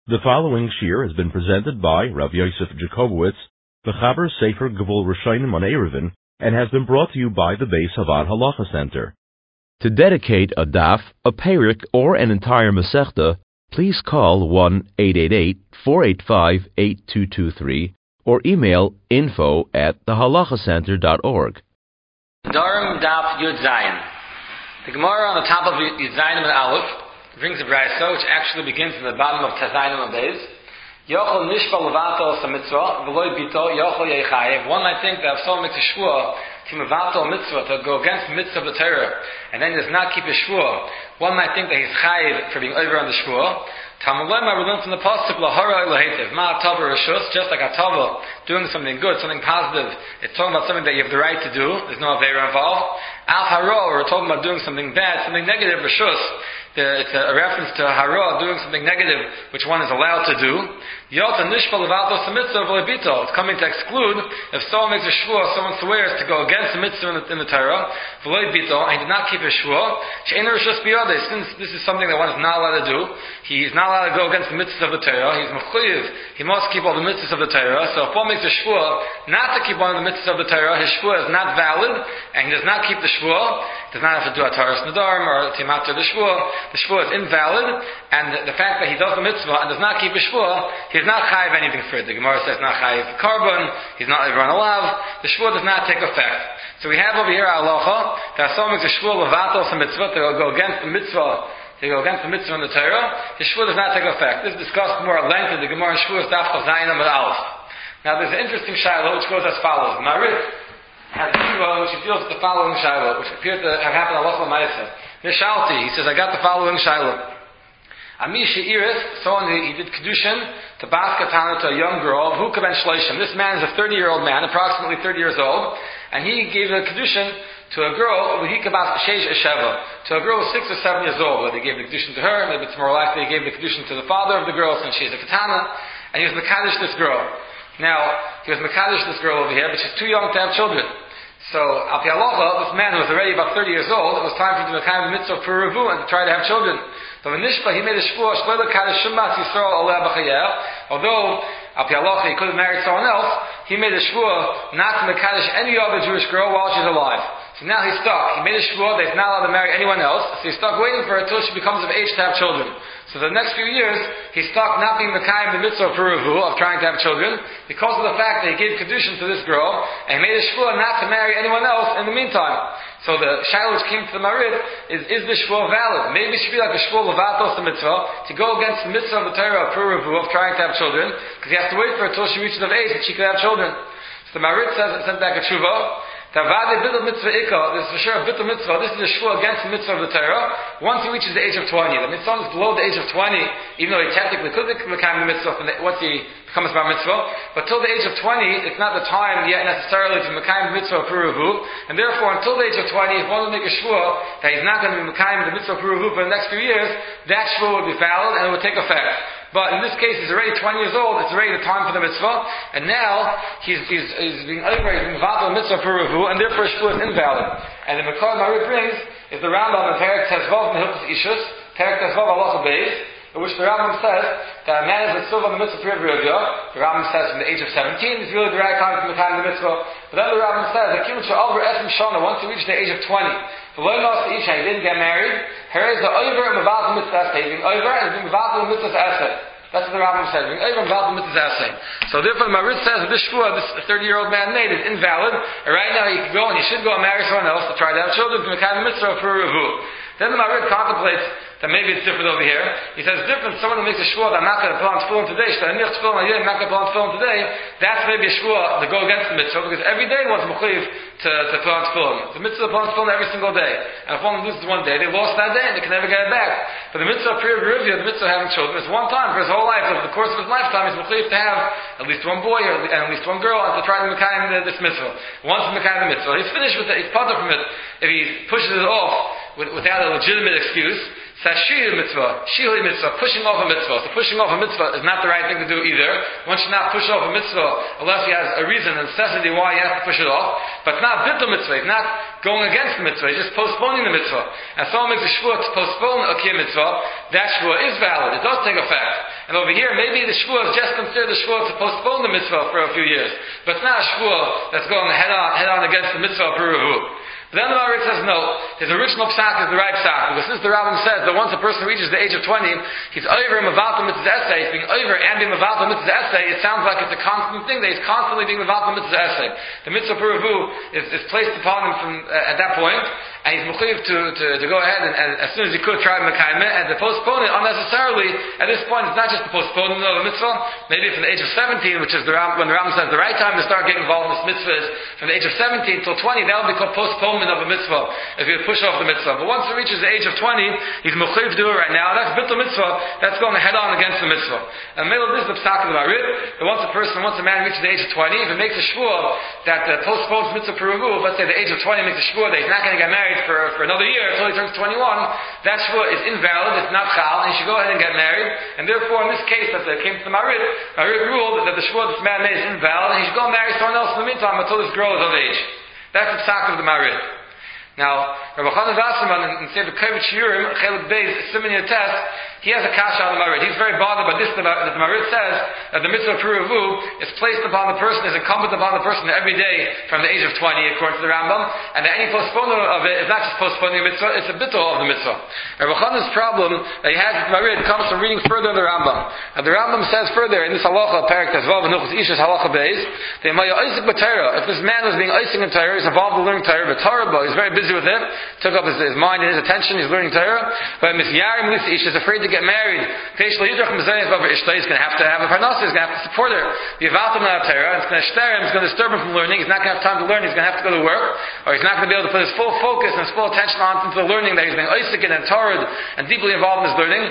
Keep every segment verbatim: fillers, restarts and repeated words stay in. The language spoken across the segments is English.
The following shir has been presented by Rav Yosef Jacobowitz, the Chaber Sefer Gevul Rishonim on Eruvin, and has been brought to you by the Beis Havad Halacha Center. To dedicate a daf, a perik, or an entire masechta, please call one eight eight eight, four eight five, eight two two three or email info at thehalachacenter dot org. Darim Daf Yud Zayin. The Gemara on the top of Yud Zayin and Aleph brings a brayso which actually begins in the bottom of Tazayin and Beis. Yochel nishpa levato samitzvah v'loy bito yochel yechayev. One might think that if someone makes a shvua to mevato mitzvah, to go against the mitzvah of the Torah, and then does not keep a shvua, one might think that he's chayev for being over on the shvua. Tamalema, we learn from the pasuk lahara lahetiv ma tava rishus, just like a tava doing something good, something positive. It's talking about something that you have the right to do. There's no avera involved. Al haro, we're talking about doing something bad, something negative. Rishus, it's a reference to hara, doing something negative, which one is allowed to do. Yota nishpa levato samitzvah v'lebito. It's coming to exclude if someone makes a shvua, someone swears to go against the mitzvah in the, in the Torah, v'lebito, and he did not keep a shvua. She'ein rishus biyodeh. Since this is something that one is not allowed to do, he's not allowed to go against the mitzvahs of the Torah. He's mechuyev. He must keep all the mitzvahs of the Torah. So if one makes a shvua not to keep one of the mitzvahs of the Torah, his shvua is not valid, and he does not keep the shvua. He does not have to do a taras nadarim or timat to the shvua. The shvua is invalid, and the, the fact that he does the mitzvah and does not keep a shvua, he is not chayiv anything for it. The Gemara says not chayiv carbon. He's not over on a lav. The shvua does not take effect. So we have over here a halacha that someone makes a shvua levatos a mitzvah to go against the mitzvah. To go against the mitzvah in the Torah, his shvua does not take effect. This is discussed more at length in the Gemara in Shvuas Daf Chazayin Amud Aleph. Now there's an interesting shiloh which goes as follows. Marit has a shiloh which deals with the following shiloh, which appeared to have happened halacha l'maaseh. Nishalti, he says, I got the following shiloh. Amisha Iris, someone he did kedushin to bas katana to a young girl, who ben shleishim. This man is a thirty-year-old man, approximately thirty years old, and he gave a kedushin to a girl, he kabas sheish sheva, to a girl who was six or seven years old. Whether he gave the kedushin to her, maybe it's more likely he gave the kedushin to the father of the girl since she's a katana, and he was mekadosh this girl. Now he was mekadosh this girl over here, but she's too young to have children. So, al pi halacha, this man who was already about thirty years old, it was time for him to make the mitzvah for revu and to try to have children. But when Nishpa, he made a shvua, shvua kadosh shumas Yisrael aleh b'chayeh. Although al pi halacha he could have married someone else, he made a shvua not to mekadosh any other Jewish girl while she's alive. So now he's stuck. He made a shvua that he's not allowed to marry anyone else. So he's stuck waiting for her until she becomes of age to have children. So the next few years, he's stuck not being mekayim the mitzvah for revu of trying to have children because of the fact that he gave kedushin to this girl and he made a shvua not to marry anyone else in the meantime. So the shiloh which came to the marid is, is the shvua valid? Maybe it should be like a shvua levatos the mitzvah to go against the mitzvah of the Torah for revu of trying to have children because he has to wait for her until she reaches of age that she could have children. So the marid says and sent back a tshuva. Tavade bidul mitzvah ikka, this is for sure a bidul mitzvah, this is a shvua against the mitzvah of the Torah, once he reaches the age of twenty. That means someone is below the age of twenty, even though he technically could become the mitzvah once he becomes bar mitzvah, but till the age of twenty, it's not the time yet necessarily to mekayim the mitzvah for revu, and therefore until the age of twenty, if one will make a shvua that he's not going to be mekayim the mitzvah for revu for the next few years, that shvua would be valid and it would take effect. But in this case, he's already twenty years old, it's already the time for the mitzvah, and now he's, he's, he's being over, he's being vatal mitzvah for revu, and therefore his shvua is invalid. And the Mekar Marit brings is the Rambam in Perek Tezvav Mehilchus Ishus, Perek Tezvav Halacha Beis, in which the Rambam says that a man is still on the mitzvah for Rivya. The Rambam says from the age of seventeen is really the right time to become the mitzvah. But then the Rambam says that Kimmel Sha'al Esim Shana, once he reached the age of twenty, the Lo Nos Isha, he didn't get married, here is the Oiver and Mevatel Mitzvah Essay, being Oiver and being Mevatel Mitzvah Essay. That's what the Rambam says. So therefore the Marit says that this shvua this thirty-year-old man made is invalid. And right now he can go and he should go and marry someone else to try to have children to make a mitzvah for a revu. Then the Marit contemplates that maybe it's different over here. He says it's different. Someone who makes a shvua that I'm not going to put on tefillin today, I'm not going to put on tefillin today, that's maybe a shvua to go against the mitzvah because every day one's mechuyev to, to put on tefillin. The mitzvah to put on tefillin every single day. And if one loses one day, they lost that day and they can never get it back. But the mitzvah of Priya Rivya, the mitzvah of having children, is one time for his whole life. Over the course of his lifetime, he's mechuyev to have at least one boy or at least one girl and to try to mekayim this mitzvah. Once he's mekayim the mitzvah, he's finished with it, he's putter from it. If he pushes it off without a legitimate excuse, Sashir mitzvah, shihli mitzvah, pushing off a mitzvah. So pushing off a mitzvah is not the right thing to do either. One should not push off a mitzvah unless he has a reason, a necessity why he has to push it off. But it's not bittul mitzvah, it's not going against the mitzvah, he's just postponing the mitzvah. And someone makes a shvua to postpone a kiyum mitzvah, that shvua is valid, it does take effect. And over here, maybe the shvuah is just considered a shvuah to postpone the mitzvah for a few years. But it's not a shvuah that's going head on, head on against the mitzvah of Peruvu. But then the Maharid says no. His original psak is the right psak. Because since the Rambam says that once a person reaches the age of twenty, he's over mevatel mitzvah essay, he's being over and being mevatel mitzvah essay, it sounds like it's a constant thing that he's constantly being mevatel mitzvah essay. The mitzvah Peruvu is, is placed upon him from uh, at that point, and he's mechuyev to, to, to go ahead and, and as soon as he could try Mekayim and to postpone it unnecessarily. At this point, it's not just the postponement of the mitzvah. Maybe from the age of seventeen, which is the Ram, when the Rambam says the right time to start getting involved in this mitzvah is from the age of seventeen till twenty. That will be called postponement of a mitzvah if you push off the mitzvah. But once it reaches the age of twenty, he's mechuyev to do it right now. That's bittul mitzvah. That's going head on against the mitzvah. And middle this is the psak of the Maharid. That once a person, once a man reaches the age of twenty, if he makes a shvuah that uh, postpones mitzvah Peruvu, let's say the age of twenty makes a shvuah that he's not going to get married for, for another year until he turns twenty-one, that shvuah is invalid, it's not chal, and he should go ahead and get married. And therefore, in this case, that uh, came to the Maharid, Maharid ruled that the shvuah this man made is invalid, and he should go and marry someone else in the meantime until this girl is of age. That's the psak of the Maharid. Now, Rabbi Chanan Wasserman in Sefer Kovach Shiurim, Chelik Beis, Siman Yates, he has a kasha on the Maharid. He's very bothered by this, that the Maharid says that the mitzvah of Peruvu is placed upon the person, is incumbent upon the person every day from the age of twenty, according to the Rambam, and that any postponement of it is not just postponing the mitzvah, it's a bittul of the mitzvah. Rabbi Chanan's problem that he has with the Maharid comes from reading further in the Rambam. And the Rambam says further in this halacha, Perek Tezvav and Nuchas Ishas halacha beis, if this man was being icing in Torah, he's involved in learning Torah, but Torah, he's very busy with it, took up his, his mind and his attention, he's learning Torah, but Misyarim Lisa Ish is afraid to get married. He's going to have to have a parnasa, he's going to have to support her. The Yavatim not Torah, it's going to stir him, it's going to disturb him from learning, he's not going to have time to learn, he's going to have to go to work, or he's not going to be able to put his full focus and his full attention on into the learning that he's being Isaac and Torah and deeply involved in his learning.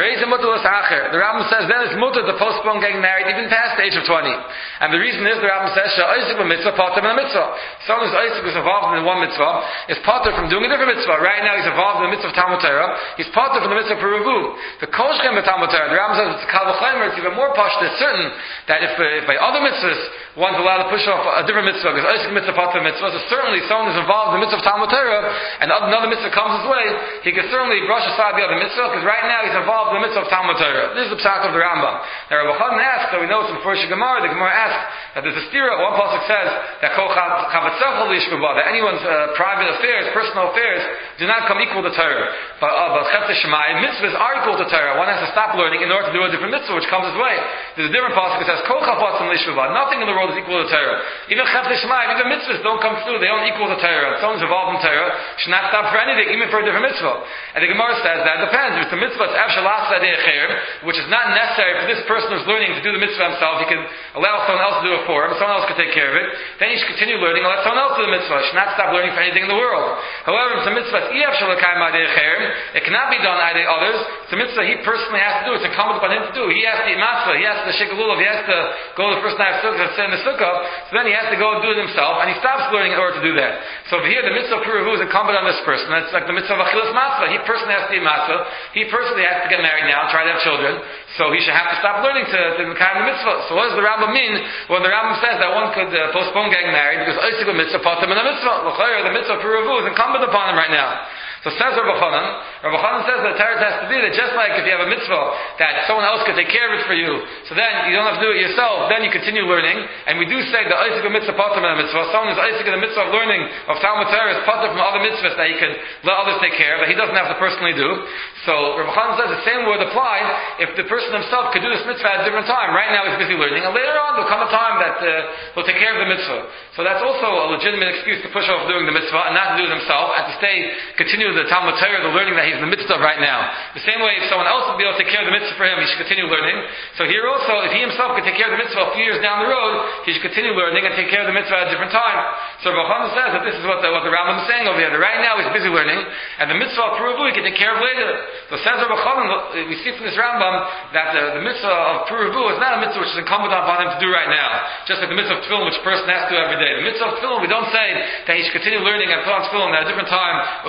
The Rambam says then it's mutter to postpone getting married even past the age of twenty. And the reason is the Rambam says Isaac mitzvah, pater in a mitzvah. Someone who's Isaac is involved in one mitzvah is pater from doing a different mitzvah. Right now he's involved in the mitzvah of Talmud Torah. He's pater from the mitzvah of Peruvu. The koshchem of Talmud Torah. The Rambam says it's kal v'chaymer. It's even more pashut. It's certain that if, uh, if by other mitzvahs one's allowed to push off a different mitzvah, because Isaac mitzvah pater mitzvah, so certainly someone who's involved in the mitzvah of Talmud Torah and another mitzvah comes his way, he can certainly brush aside the other mitzvah because right now he's involved in the mitzvah of Talmud Torah. This is the psak of the Rambam. Now Rabbi Chanan asks, so we know it's in First Gemara. The Gemara asks that there's a stira. One pasuk says that kol chavatzecha lishvubah, that anyone's uh, private affairs, personal affairs, do not come equal to Torah. But uh, but chet shemayim mitzvahs are equal to Torah. One has to stop learning in order to do a different mitzvah which comes his way. There's a different pasuk that says kol chavatzim lishvubah. Nothing in the world is equal to Torah. Even chet shemayim, even mitzvahs don't come through. They don't equal to Torah. Someone's involved in Torah should not stop for anything, even for a different mitzvah. And the Gemara says that it depends. If it's a mitzvah, it's avshalas adei, which is not necessary for this person who's learning to do the mitzvah himself. He can allow someone else to do it for him. Someone else can take care of it. Then he should continue learning and let someone else do the mitzvah. He should not stop learning for anything in the world. However, if it's a mitzvah, it cannot be done by others. It's a mitzvah he personally has to do. It's incumbent upon him to do. He has to eat matzah. He has to shake a lulav. He has to go to the first night of sukkah and sit in the sukkah. So then he has to go and do it himself, and he stops learning in order to do that. So over here, the mitzvah of Peruvu is incumbent on this person. It's like the mitzvah of achilas matzah. He personally has to eat matzah. He personally has to get married now and try to have children. So he should have to stop learning to, to kind of the mitzvah. So what does the Rambam mean when the Rambam says that one could uh, postpone getting married because Isaac mitzvah patam in a mitzvah? The mitzvah of Peruvu is incumbent upon him right now. So says Rabbi Chanan, Rabbi Chanan says that the Torah has to be that just like if you have a mitzvah that someone else could take care of it for you, so then you don't have to do it yourself, then you continue learning, and we do say that Isaac mitzvah patam in a mitzvah, someone who's Isaac in the mitzvah of learning of Talmud Torah is patam from other mitzvahs that he could let others take care of, that he doesn't have to personally do. So Rabbi Chanan says the same would apply if the person himself could do this mitzvah at a different time. Right now he's busy learning, and later on there'll come a time that uh, he'll take care of the mitzvah. So that's also a legitimate excuse to push off doing the mitzvah and not to do it himself, and to stay, continue the Talmud Torah, the learning that he's in the midst of right now. The same way, if someone else would be able to take care of the mitzvah for him, he should continue learning. So here also, if he himself could take care of the mitzvah a few years down the road, he should continue learning and take care of the mitzvah at a different time. So Rabbi Chanan says that this is what the, what the Rambam is saying over here. That right now he's busy learning, and the mitzvah of Peruvu he can take care of later. So says Rabbi Chanan, we see from this Rambam that the, the mitzvah of Peruvu is not a mitzvah which is incumbent upon him to do right now. Just like the mitzvah of tefillin, which a person has to do every day. The mitzvah of tefillin, we don't say that he should continue learning and put on tefillin at a different time, a few years down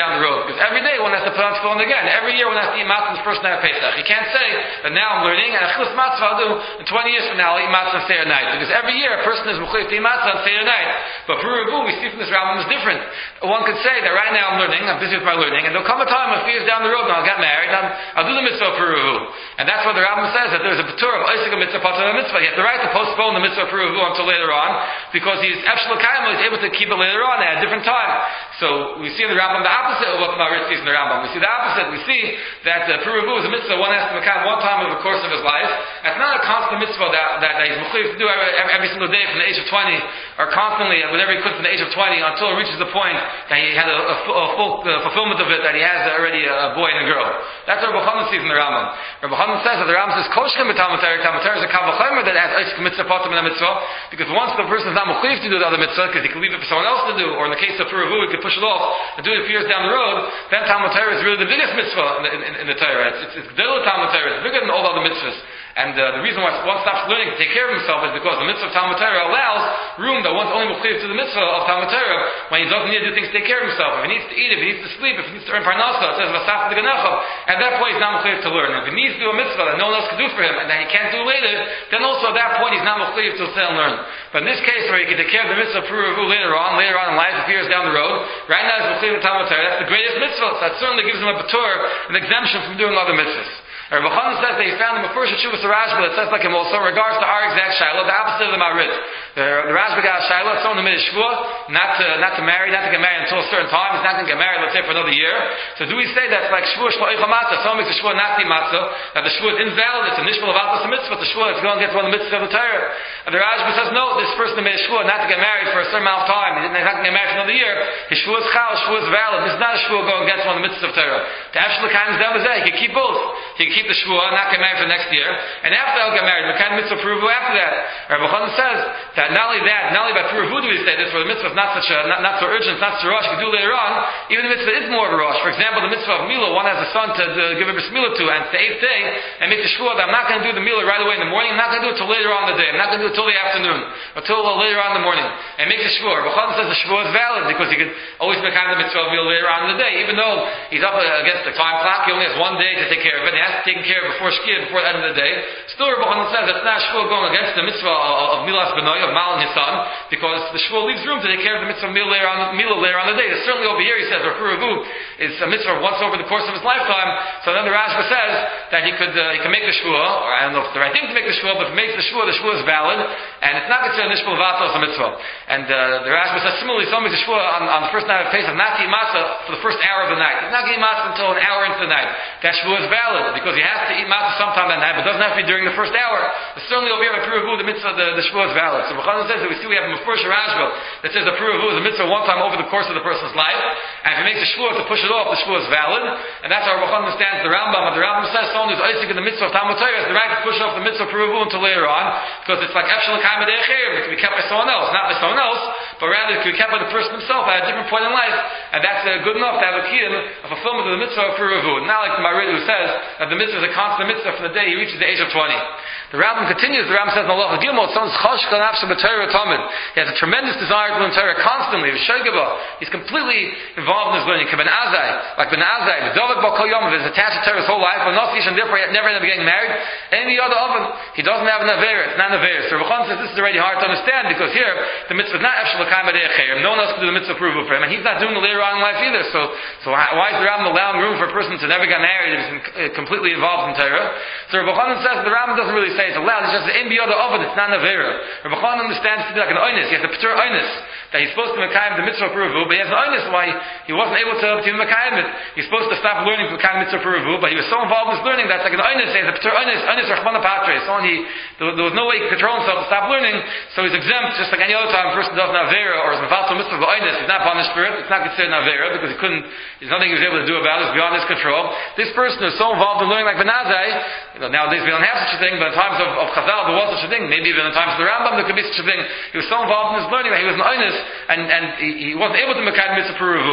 down the road. Because every day one has to put on tefillin again. Every year one has to eat matzah on the first night of Pesach. You can't say that now I'm learning and achilus matzah I'll do in twenty years from now I'll eat matzah on Seder night. Because every year a person is mechuyev to eat matzah on Seder night. But Peru Revu, we see from this Rambam is different. One could say that right now I'm learning, I'm busy with my learning, and there'll come a time a few years down the road when I'll get married, and I'll do the mitzvah of Peru Revu. And that's what the Rambam says, that there's a patur of Isaac mitzvah, patur mitzvah. He has the right to postpone the mitzvah of Peru Revu until later on, because he's Efshel Kaim, he's able to keep it later on at a different time. So we see in the Rambam the opposite of what Marit sees in the Rambam. We see the opposite. We see that uh, Peru Revu is a mitzvah one has to make one time over the course of his life. It's not a constant mitzvah that, that, that he's mechuyev to do every, every single day from the age of twenty, or constantly, whenever he could from the age of twenty, until it reaches the point that he had a, a, a full uh, fulfillment of it, that he has already a boy and a girl. That's what Rabbi Chanan sees in the Rambam. Rabbi Chanan says that the Rambam says, Koshkem b'Talmud Torah, Talmud Torah is a kavachomer that has Isaac mitzvah, patur min mitzvah, because once the person is not mechuyev to do the other mitzvah, because he can leave it for someone else to do, or in the case of Peru Revu, he could push it off and do it a few years down the road, then Talmud Torah is really the biggest mitzvah in the, in, in the Torah. It's, it's, it's Talmud Torah. It's bigger than all the other mitzvahs. And uh, the reason why one stops learning to take care of himself is because the mitzvah of Talmud Torah allows room that one's only mechuyev to the mitzvah of Talmud Torah when he doesn't need to do things to take care of himself. If he needs to eat, if he needs to sleep, if he needs to earn parnasa, it says Vasaf the Ganechav, at that point he's not mechuyev to learn. If he needs to do a mitzvah that no one else can do for him and that he can't do later, then also at that point he's not mechuyev to sit and learn. But in this case where he can take care of the mitzvah of Peru Revu later on, later on in life, a few years down the road, right now he's mechuyev to Talmud Torah. That's the greatest mitzvah. So that certainly gives him a patur, an exemption from doing other mitzvahs. Rabbi Chanan says that he found in the first Yeshuvas Rashba that says like him also in regards to our exact Shiloh, the opposite of the Marit. The, the Rashba got a Shiloh, someone who made a Shvuah, not to, not to marry, not to get married until a certain time. He's not going to get married, let's say, for another year. So do we say that's like Shvuah Shlo Eicha Matzah? Someone makes a Shvuah not to Matzah, that the Shvuah is invalid, it's a Nishmal of Atas Mitzvah, but the Shvuah is going to get one of the mitzvahs of the Torah. And the Rashba says, no, this person made a Shvuah not to get married for a certain amount of time. He's not going to get married for another year. His Shvuah is Chal, his Shvuah is valid. This is not a Shvuah going against one of the mitzvahs of Torah. The Efshel Kaim is down the he can keep both. He can keep the Shvuah, not get married for next year, and after I'll get married, the kind of mitzvah Peru Revu after that. Rabbi Chanan says that not only that, not only by Peru Revu do we say this, where the mitzvah is not such a, not, not so urgent, not so rush, you can do later on, even the mitzvah is more of a rush. For example, the mitzvah of Milah, one has a son to, to give a bris Milah to, and it's the eighth day, and make the shvuah that I'm not going to do the Milah right away in the morning, I'm not going to do it till later on in the day, I'm not going to do it till the afternoon, or till later on in the morning, and make the shvuah. Rabbi Chanan says the shvuah is valid, because he could always make kind of the mitzvah of Milah later on in the day, even though he's up against the time clock, he only has one day to take care of it, and he has to take care of it before Shkia, before the end of the day. Still, Rabbi Chanan says that's not shvuah going against the mitzvah of, of Milas Benoy, of Mal and his son, because the shvuah leaves room to take care of the mitzvah of Milah later on, Milah later on in the day. Certainly over here he says, or Peru Revu is a mitzvah once over the course of his lifetime, so then the Rashba says that he could uh, he can make the shvuah, or I don't know if it's the right thing to make the shvuah, but if he makes the shvuah, the shvuah is valid, and it's not considered nishmal vatos a mitzvah. And uh, the Rashba says similarly, someone makes the shvuah on, on the first night of Pesach, not to eat matzah for the first hour of the night. He's not going to eat matzah until an hour into the night. That shvuah is valid, because he has to eat matzah sometime that night, but it doesn't have to be during the first hour. But certainly over here by Peru Revu, the mitzvah, the, the shvuah is valid. So B'chanan says that we see we have a Mefurish Rashba that says the Peru Revu is a mitzvah one time over the course of the person's life, and if he makes the shvuah to push it off, the shvuah is valid, and that's how B'chanan understands the Rambam. And the Rambam says someone who's Isaac in the mitzvah of Talmud Torah has the right to push off the mitzvah of Peru Revu until later on, because it's like Efshel Kaim Adei Chayim, it can be kept by someone else, not by someone else, but rather it can be kept by the person himself at a different point in life, and that's uh, good enough to have a kiyum, a fulfillment of the mitzvah of Peru Revu. Not like the Marid who says that the mitzvah is a constant mitzvah from the day he reaches the age of twenty. The Rambam continues, the Rambam says in Allah Gimel, someone's chashka nafsha b'Torah tamid. He has a tremendous desire to learn Torah constantly. He's completely involved in his learning. Ben Azai, like Ben Azai, the Dovak Bal Kol Yom, is attached to Torah his whole life, but not and therefore he never ended up getting married. Any other oven, he doesn't have an Avera, it's not an Avera. So Rabbi Chanan says this is already hard to understand, because here, the mitzvah is not Efshel Kaim Adei Chayim. No one else can do the mitzvah Peru Revu for him, and he's not doing it later on in life either. So, so why is the Rambam allowing room for a person to never get married if he's completely involved in Torah? So Rabbi Chanan says the Rambam doesn't really say it's allowed, it's just in the other oven, it's not an Avera. Rabbi Chanan understands to be like an oinus, he has a patur oinus, that he's supposed to Mekayim the mitzvah Peru Revu, but he has an oinus why he wasn't able to obtain Mekayim it. He's supposed to stop learning to Mekayim mitzvah Peru Revu, but he was so involved in his learning that's like an oinus, he has a patur oinus, oinus Rachmana Patre, someone he, there, there was no way he could control himself to stop learning, so he's exempt just like any other time a person does an Avera or is Mevatel mitzvah of oinus, he's not punished for it, it's not considered an Avera, because he couldn't, there's nothing he was able to do about it, it's beyond his control. This person is so involved in learning like Ben Azai, you know, nowadays we don't have such a thing, but in times of, of Chazal there was such a thing, maybe even in times of the Rambam there could be such a thing. He was so involved in his learning that he was an oinus, and, and he, he wasn't able to make mitzvah Peru Revu.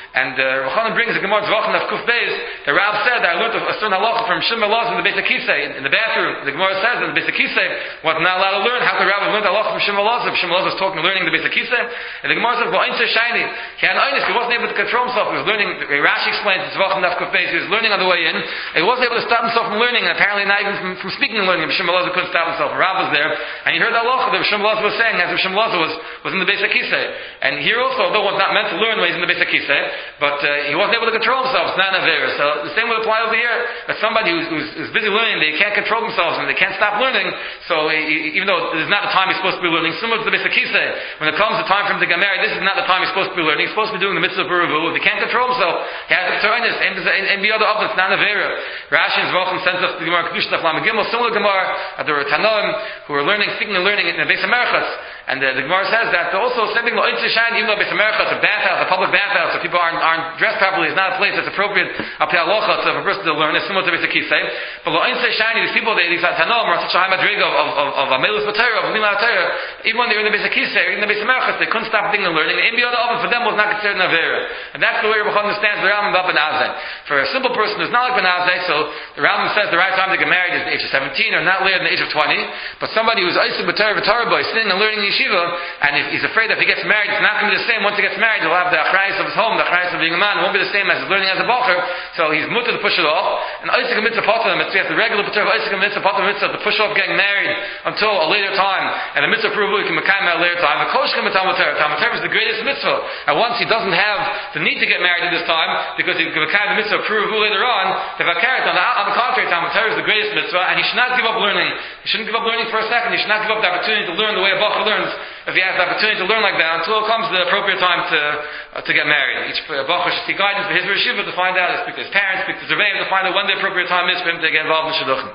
And uh, Rachanan brings the Gemara Zvachim of Kuf Beis. The Rav said that I learned a certain halacha from Shimon Elazar in the Beis Akisei in the bathroom. The Gemara says in the Beis Akisei was not allowed to learn. How could Rav have learned halacha from Shimon Elazar? Shimon Elazar was talking, learning in the Beis Akisei. And the Gemara says, "Well, Einser Shiny." He had Einis. He wasn't able to control himself. He was learning. Rashi explains it's Zvachim of Kuf Beis. He was learning on the way in. He wasn't able to stop himself from learning, and apparently not even from, from speaking and learning. Shimon Elazar couldn't stop himself. Rav was there, and he heard the halacha that Shimon Elazar was saying as Shimon Elazar was was in the Beis Akisei. And here also, although one's not meant to learn when he's in the Beis Akisei, but uh, he wasn't able to control himself. It's not an avera. So the same would apply over here. That somebody who's, who's, who's busy learning, they can't control themselves and they can't stop learning. So he, even though this is not the time he's supposed to be learning, similar to the Beis Akisei, when it comes the time for him to get married, this is not the time he's supposed to be learning. He's supposed to be doing the mitzvah of Beruvu. If he can't control himself, he has to turn this and and be other of it's not an avera. Rashi and Zvachim sends us to the Gemara Kedushin of Lamed Gimel, similar Gemara. There were Tanoim who were learning, speaking and learning in the Beis Hamerchas. And the, the Gemara says that also sending the Oitz Shine, even though Beis Hamerchas, a bathhouse, a public bathhouse, so people aren't, aren't dressed properly, is not a place that's appropriate up to halacha for a person to learn. It's similar to Beis Akisei. But the Oitz Shine, these people, they, these Tanoim are such a high madriga of of of of Amelus B'Torah, of Lima Torah. Even when they were in the Beis Akisei, or in the Beis Hamerchas, they couldn't stop thinking and learning. The Inbi Oven for them was not considered an avera, and that's the way Rebbe understands the Rambam about Ben Azai. For a simple person who's not like Ben Azai, so the Rambam says the right time to get married is the age of seventeen, or not later than the age of twenty. But somebody who's Oisik B'Torah B'Torah boy, sitting and learning in yeshiva, and if he's afraid that if he gets married, it's not going to be the same. Once he gets married, he'll have the achrayus of his home, the achrayus of being a man. It won't be the same as his learning as a bacher. So he's mutter to push it off. And Oisik Mitzvah Potter Mitzvah, the regular B'Torah Oisik Mitzvah Potter Mitzvah, to push off getting married until a later time, and the Mitzvah Peruvu can become at a later time. The Koshka Mitzvah Talmud Torah is the greatest mitzvah. And once he doesn't have the need to get married at this time, because he can become the Mitzvah Peruvu later on, the Vakarat, on the, on the contrary, Talmud Torah is the greatest mitzvah, and he should not give up learning. He shouldn't give up learning for a second. He should not give up the opportunity to learn the way a bacher learns, if he has the opportunity to learn like that, until it comes the appropriate time to uh, to get married. Each uh, bacher should seek guidance for his yeshiva to find out, speak to his parents, speak to his rebbeim to find out when the appropriate time is for him to get involved in shidduchim.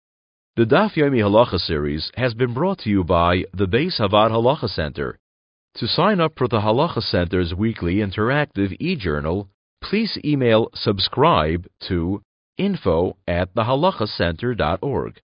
The Daf Yomi Halacha series has been brought to you by the Beis Havad Halacha Center. To sign up for the Halacha Center's weekly interactive e-journal, please email subscribe to info at the halacha center dot org.